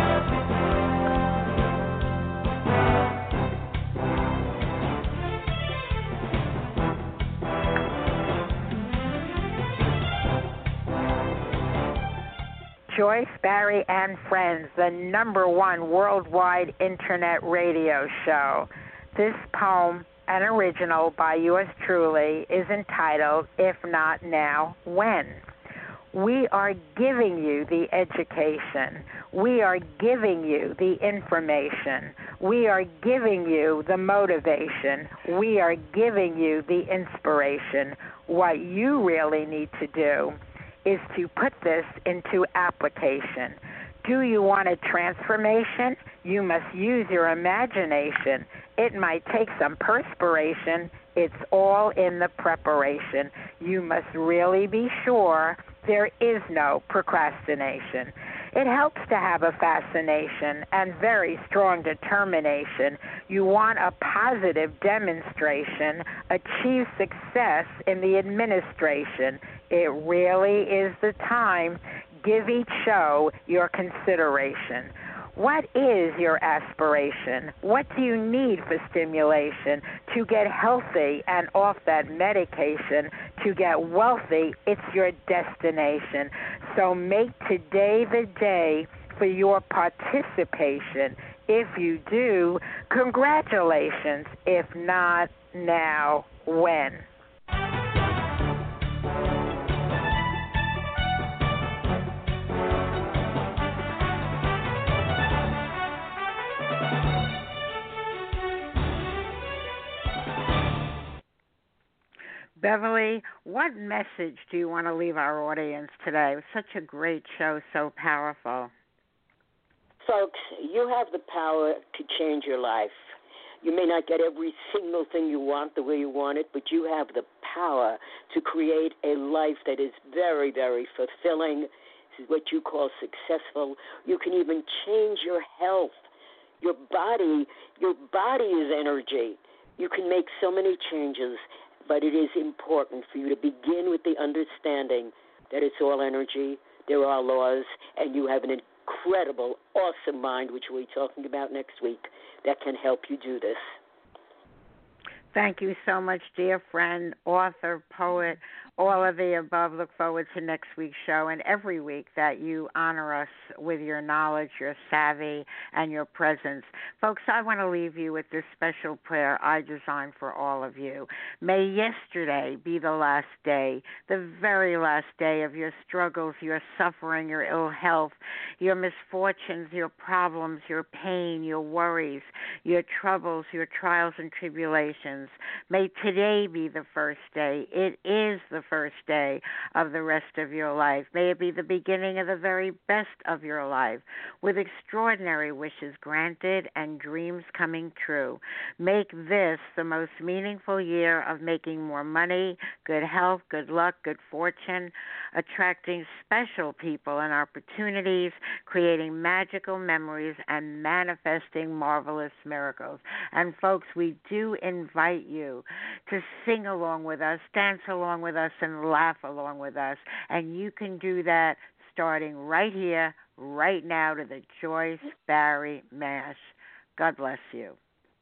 Joyce Barry and Friends, the #1 worldwide internet radio show. This poem, an original by yours truly, is entitled, If Not Now, When? We are giving you the education. We are giving you the information. We are giving you the motivation. We are giving you the inspiration. What you really need to do is to put this into application. Do you want a transformation? You must use your imagination. It might take some perspiration. It's all in the preparation. You must really be sure there is no procrastination. It helps to have a fascination and very strong determination. You want a positive demonstration, achieve success in the administration. It really is the time. Give each show your consideration. What is your aspiration? What do you need for stimulation? To get healthy and off that medication, to get wealthy, it's your destination. So make today the day for your participation. If you do, congratulations. If not, now, when? Beverly, what message do you want to leave our audience today? It was such a great show, so powerful. Folks, you have the power to change your life. You may not get every single thing you want the way you want it, but you have the power to create a life that is very, very fulfilling. This is what you call successful. You can even change your health. Your body is energy. You can make so many changes, but it is important for you to begin with the understanding that it's all energy, there are laws, and you have an incredible, awesome mind, which we'll be talking about next week, that can help you do this. Thank you so much, dear friend, author, poet, all of the above. Look forward to next week's show and every week that you honor us with your knowledge, your savvy, and your presence. Folks, I want to leave you with this special prayer I designed for all of you. May yesterday be the last day, the very last day of your struggles, your suffering, your ill health, your misfortunes, your problems, your pain, your worries, your troubles, your trials and tribulations. May today be the first day. It is the first day of the rest of your life. May it be the beginning of the very best of your life, with extraordinary wishes granted and dreams coming true. Make this the most meaningful year of making more money, good health, good luck, good fortune, attracting special people and opportunities, creating magical memories, and manifesting marvelous miracles. And folks, we do invite you to sing along with us, dance along with us, and laugh along with us. And you can do that starting right here, right now, to the Joyce Barrie Mash. God bless you.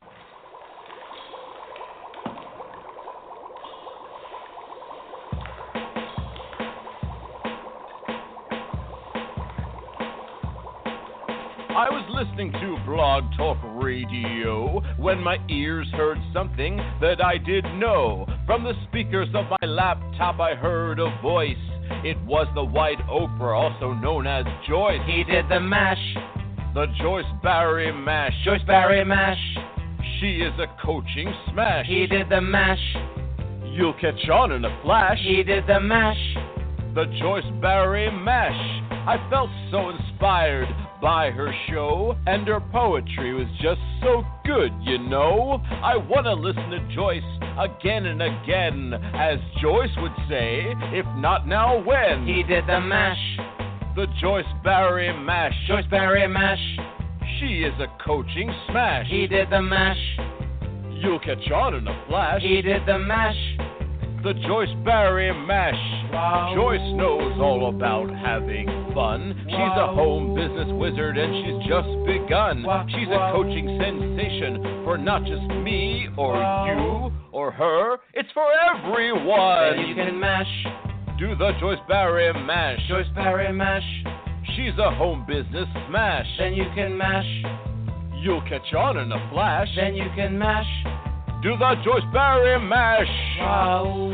I was listening to Blog Talk Radio when my ears heard something that I didn't know. From the speakers of my laptop I heard a voice. It was the White Oprah, also known as Joyce. He did the mash. The Joyce Barrie Mash. Joyce Barrie Mash. She is a coaching smash. He did the mash. You'll catch on in a flash. He did the mash. The Joyce Barrie Mash. I felt so inspired by her show, and her poetry was just so good, you know. I want to listen to Joyce again and again, as Joyce would say, if not now, when? He did the mash. The Joyce Barrie Mash. Joyce Barrie Mash. She is a coaching smash. He did the mash. You'll catch on in a flash. He did the mash. The Joyce Barrie Mash. Wow. Joyce knows all about having fun. She's a home business wizard and she's just begun. She's a coaching sensation for not just me or you or her. It's for everyone. Then you can mash. Do the Joyce Barrie Mash. Joyce Barrie Mash. She's a home business smash. Then you can mash. You'll catch on in a flash. Then you can mash. Do the Joyce Barrie Mash. Wow.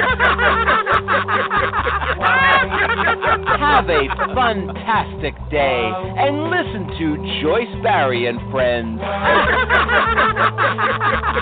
Have a fantastic day and listen to Joyce Barrie and Friends.